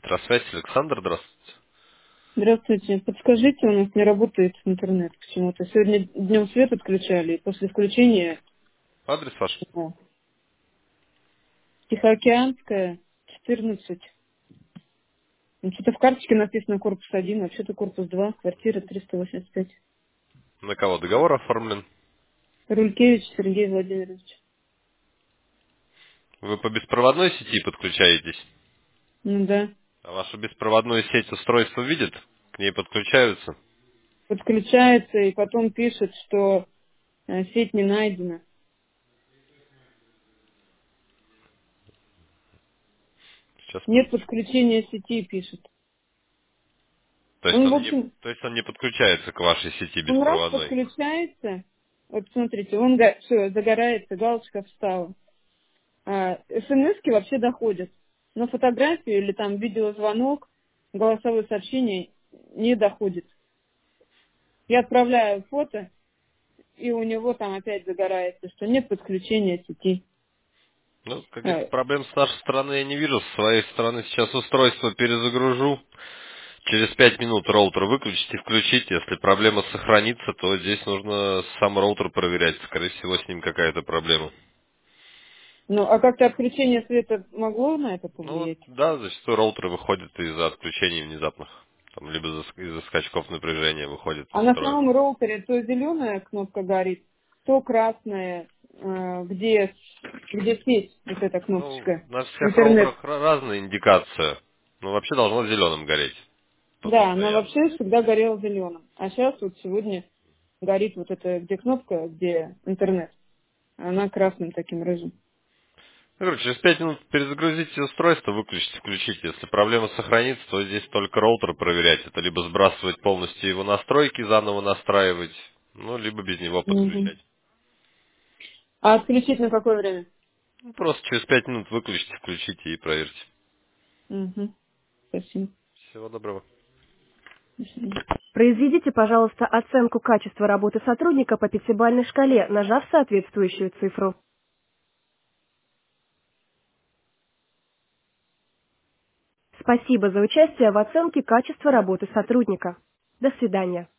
Электросвязь, Александр, здравствуйте. Здравствуйте. Подскажите, у нас не работает интернет почему-то. Сегодня днем свет отключали, и после включения Адрес ваш? ну, Тихоокеанская, 14. Ну, что-то в карточке написано корпус 1, вообще-то корпус 2, квартира 385. На кого договор оформлен? Рулькевич Сергей Владимирович. Вы по беспроводной сети подключаетесь? Ну да. А вашу беспроводную сеть устройство видит? К ней подключаются? Подключается и потом пишет, что сеть не найдена. Сейчас Нет подключения сети, пишет. То есть Он, в он не, общем, то есть он не подключается к вашей сети он раз беспроводной? подключается, вот смотрите, он все, загорается, галочка встала. СМСки вообще доходят. Но фотографию или там видеозвонок, голосовое сообщение не доходит. Я отправляю фото, и у него там опять загорается, что нет подключения сети. Ну, каких-то Э, проблем с нашей стороны я не вижу. С своей стороны сейчас устройство перезагружу. Через 5 минут роутер выключите и включите. Если проблема сохранится, то здесь нужно сам роутер проверять. Скорее всего, с ним какая-то проблема. Ну, а как-то отключение света могло на это Ну, повлиять? да, зачастую роутеры выходят из-за отключений внезапных. Там, либо из-за скачков напряжения выходят из А на строя. самом роутере то зеленая кнопка горит, то красная, где сеть, вот эта Ну, кнопочка, на всех интернет. роутерах разная индикация. Но вообще должно зеленым гореть Да, она постоянно. вообще всегда горела зеленым. А сейчас вот сегодня горит вот эта, где кнопка, где интернет. Она красным таким рыжим. Ну, короче, через 5 минут перезагрузите устройство, выключите, включите. Если проблема сохранится, то здесь только роутер проверять. Это либо сбрасывать полностью его настройки, заново настраивать, ну, либо без него Мгм. подключать. А отключить на какое время? Ну, просто через 5 минут выключите, включите и проверьте. Угу. Спасибо. Всего доброго. До свидания. Произведите, пожалуйста, оценку качества работы сотрудника по пятибалльной шкале, нажав соответствующую цифру. Спасибо за участие в оценке качества работы сотрудника. До свидания.